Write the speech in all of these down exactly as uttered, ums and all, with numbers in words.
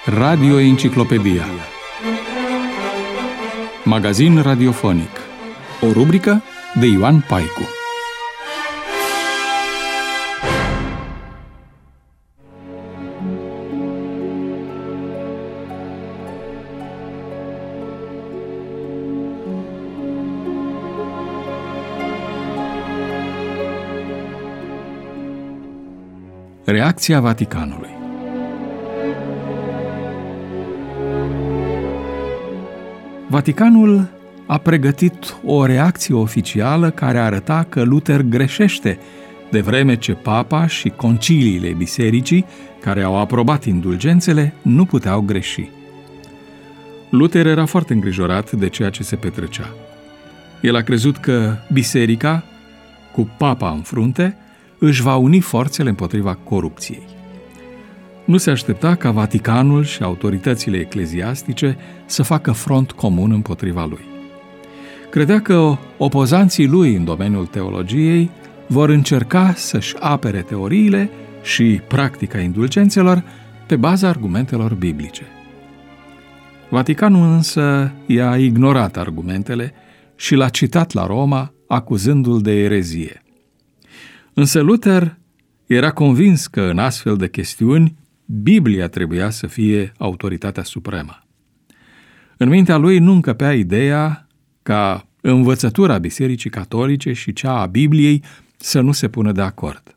Radio Enciclopedia. Magazin radiofonic. O rubrică de Ioan Paicu. Reacția Vaticanului. Vaticanul a pregătit o reacție oficială care arăta că Luther greșește, de vreme ce papa și conciliile bisericii, care au aprobat indulgențele, nu puteau greși. Luther era foarte îngrijorat de ceea ce se petrecea. El a crezut că biserica, cu papa în frunte, își va uni forțele împotriva corupției. Nu se aștepta ca Vaticanul și autoritățile ecleziastice să facă front comun împotriva lui. Credea că opozanții lui în domeniul teologiei vor încerca să-și apere teoriile și practica indulgențelor pe baza argumentelor biblice. Vaticanul însă i-a ignorat argumentele și l-a citat la Roma, acuzându-l de erezie. Însă Luther era convins că în astfel de chestiuni Biblia trebuia să fie autoritatea supremă. În mintea lui nu încăpea ideea ca învățătura Bisericii Catolice și cea a Bibliei să nu se pună de acord.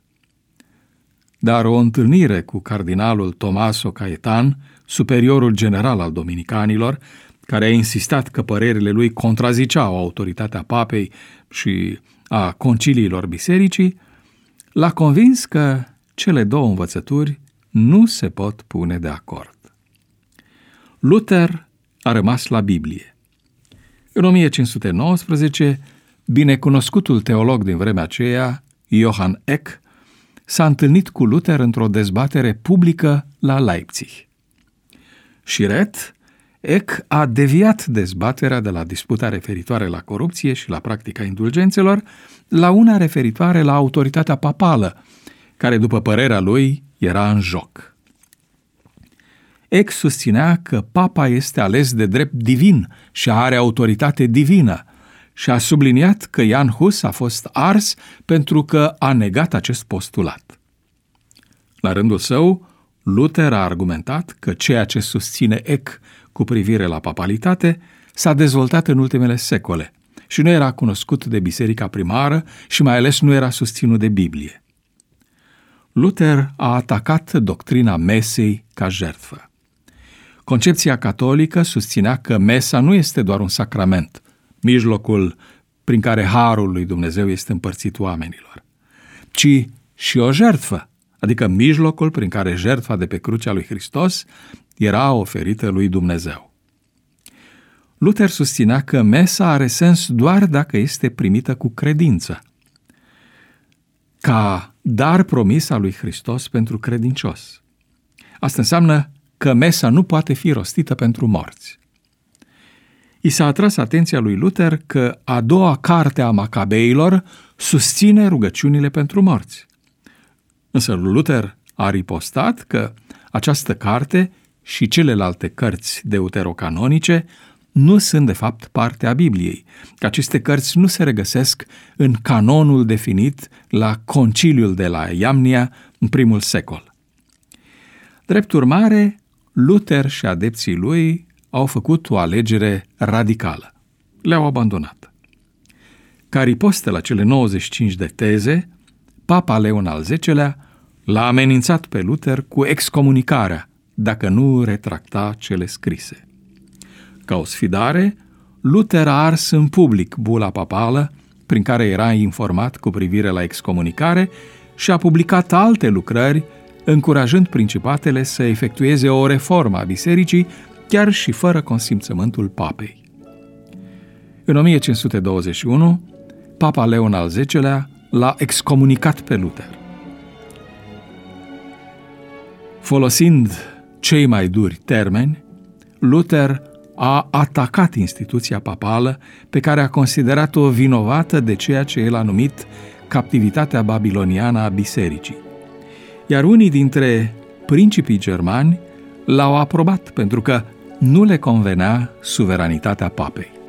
Dar o întâlnire cu cardinalul Tommaso Caetan, superiorul general al dominicanilor, care a insistat că părerile lui contraziceau autoritatea papei și a conciliilor bisericii, l-a convins că cele două învățături nu se pot pune de acord. Luther a rămas la Biblie. În o mie cinci sute nouăsprezece, binecunoscutul teolog din vremea aceea, Johann Eck, s-a întâlnit cu Luther într-o dezbatere publică la Leipzig. Șiret, Eck a deviat dezbaterea de la disputa referitoare la corupție și la practica indulgențelor la una referitoare la autoritatea papală, care, după părerea lui, era în joc. Eck susținea că papa este ales de drept divin și are autoritate divină și a subliniat că Jan Hus a fost ars pentru că a negat acest postulat. La rândul său, Luther a argumentat că ceea ce susține Eck cu privire la papalitate s-a dezvoltat în ultimele secole și nu era cunoscut de biserica primară și mai ales nu era susținut de Biblie. Luther a atacat doctrina mesei ca jertfă. Concepția catolică susținea că mesa nu este doar un sacrament, mijlocul prin care harul lui Dumnezeu este împărțit oamenilor, ci și o jertfă, adică mijlocul prin care jertfa de pe crucea lui Hristos era oferită lui Dumnezeu. Luther susținea că mesa are sens doar dacă este primită cu credință, ca dar promis al lui Hristos pentru credincios. Asta înseamnă că mesa nu poate fi rostită pentru morți. I s-a atras atenția lui Luther că a doua carte a Macabeilor susține rugăciunile pentru morți. Însă Luther a ripostat că această carte și celelalte cărți deuterocanonice nu sunt de fapt parte a Bibliei, că aceste cărți nu se regăsesc în canonul definit la conciliul de la Iamnia în primul secol. Drept urmare, Luther și adepții lui au făcut o alegere radicală. Le-au abandonat. Ca ripostă la cele nouăzeci și cinci de teze, Papa Leon al zecelea l-a amenințat pe Luther cu excomunicarea dacă nu retracta cele scrise. Ca o sfidare, Luther a ars în public bula papală prin care era informat cu privire la excomunicare și a publicat alte lucrări încurajând principatele să efectueze o reformă a bisericii chiar și fără consimțământul papei. În o mie cinci sute douăzeci și unu, Papa Leon al zecelea l-a excomunicat pe Luther. Folosind cei mai duri termeni, Luther a atacat instituția papală pe care a considerat-o vinovată de ceea ce el a numit captivitatea babiloniană a bisericii. Iar unii dintre principii germani l-au aprobat pentru că nu le convenea suveranitatea papei.